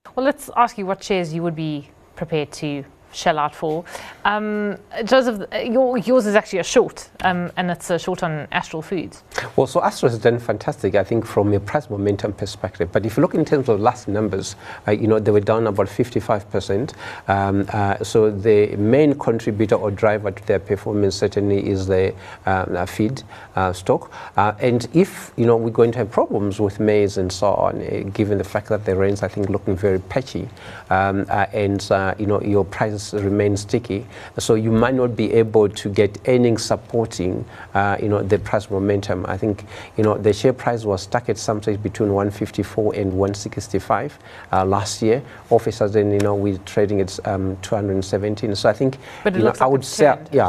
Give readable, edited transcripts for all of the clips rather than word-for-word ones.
Well, let's ask you what shares you would be prepared to shell out for. Joseph, yours is actually a short, and it's a short on Astral Foods. Well, so Astral has done fantastic, I think, from a price momentum perspective. But if you look in terms of last numbers, they were down about 55%. So the main contributor or driver to their performance certainly is the feed stock. And if, we're going to have problems with maize and so on, given the fact that the rains, I think, looking very patchy, and, your prices remain sticky, so you might not be able to get earnings supporting, the price momentum. I think, the share price was stuck at some stage between 154 and 165 last year. All of a sudden, we're trading at 217. So I think, I would say,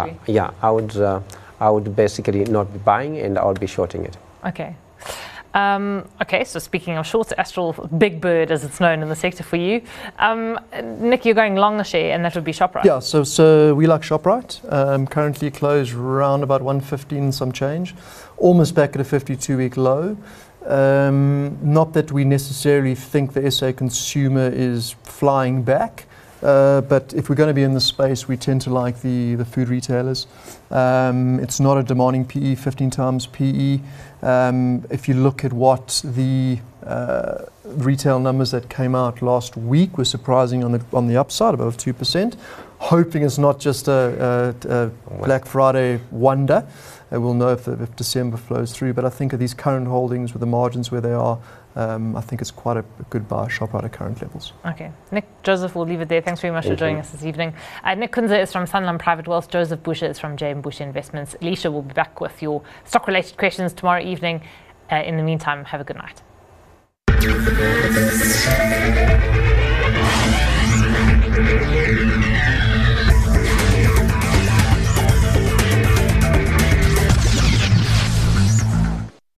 I would basically not be buying, and I would be shorting it. Okay. Okay, so speaking of shorts, Astral, big bird as it's known in the sector for you. Nick, you're going long a share, and that would be Shoprite. Yeah, so we like Shoprite. Currently closed around about 115 some change, almost back at a 52-week low. Not that we necessarily think the SA consumer is flying back, but if we're going to be in the space, we tend to like the food retailers. It's not a demanding PE, 15 times PE. If you look at what the retail numbers that came out last week were surprising on the upside, above 2%. Hoping it's not just a Black Friday wonder. We'll know if December flows through. But I think of these current holdings with the margins where they are, I think it's quite a good buy Shoprite at current levels. Okay. Nick, Joseph, we'll leave it there. Thanks very much for joining us this evening. Nick Kunze is from Sanlam Private Wealth. Joseph Busher is from J.M. Busher Investments. Alicia will be back with your stock-related questions tomorrow evening. In the meantime, have a good night.